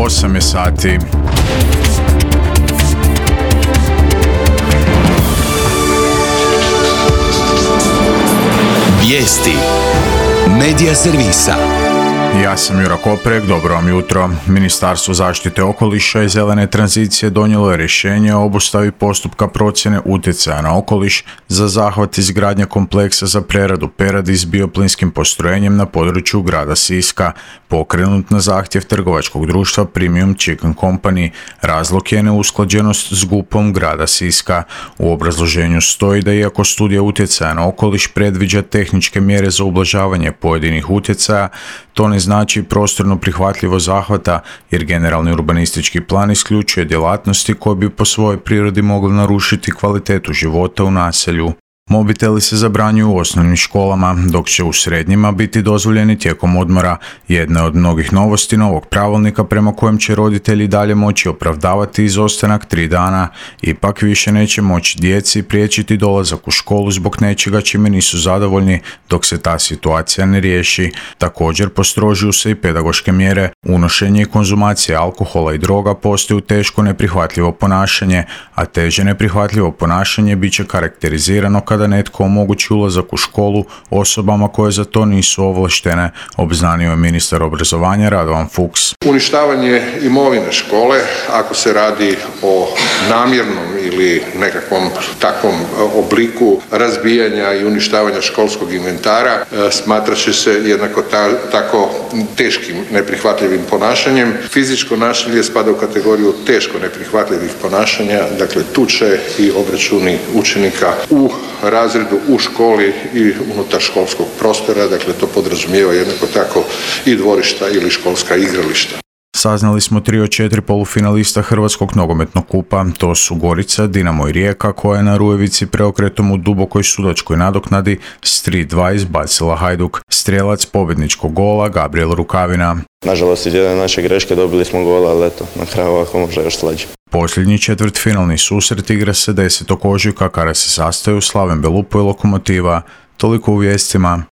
8 je sati. Vijesti Medija servisa. Ja sam Jura Koprek, dobro vam jutro. Ministarstvo zaštite okoliša i zelene tranzicije donijelo je rješenje o obustavi postupka procjene utjecaja na okoliš za zahvat izgradnje kompleksa za preradu peradi s bioplinskim postrojenjem na području grada Siska, pokrenut na zahtjev trgovačkog društva Premium Chicken Company. Razlog je neusklađenost s GUP-om grada Siska. U obrazloženju stoji da iako studija utjecaja na okoliš predviđa tehničke mjere za ublažavanje pojedinih utjecaja, to ne znači prostorno prihvatljivo zahvata, jer generalni urbanistički plan isključuje djelatnosti koje bi po svojoj prirodi mogle narušiti kvalitetu života u naselju. Mobiteli se zabranjuju u osnovnim školama, dok će u srednjima biti dozvoljeni tijekom odmora. Jedna od mnogih novosti novog pravilnika prema kojem će roditelji dalje moći opravdavati izostanak 3 dana. Ipak više neće moći djeci priječiti dolazak u školu zbog nečega čime nisu zadovoljni dok se ta situacija ne riješi. Također postrožuju se i pedagoške mjere. Unošenje i konzumacija alkohola i droga postaju teško neprihvatljivo ponašanje, a teže neprihvatljivo ponašanje bit će karakterizirano kada netko omogući ulazak u školu osobama koje za to nisu ovlaštene, obznanio je ministar obrazovanja Radovan Fuchs. Uništavanje imovine škole, ako se radi o namjernom ili nekakvom takvom obliku razbijanja i uništavanja školskog inventara, smatrat će se jednako tako teškim neprihvatljivim ponašanjem. Fizičko nasilje spada u kategoriju teško neprihvatljivih ponašanja, dakle tuče i obračuni učenika u razredu, u školi i unutar školskog prostora, dakle to podrazumijeva jednako tako i dvorišta ili školska igrališta. Saznali smo 3 od 4 polufinalista Hrvatskog nogometnog kupa, to su Gorica, Dinamo i Rijeka, koja je na Rujevici preokretom u dubokoj sudačkoj nadoknadi s 3-2 izbacila Hajduk. Strijelac pobjedničkog gola Gabriel Rukavina. Nažalost, iz jedne naše greške dobili smo gola, ali eto, na kraju ovako može još slađe. Posljednji četvrtfinalni susret igra se 10. ožujka kada se sastaju Slaven Belupo i Lokomotiva. Toliko u vijestima.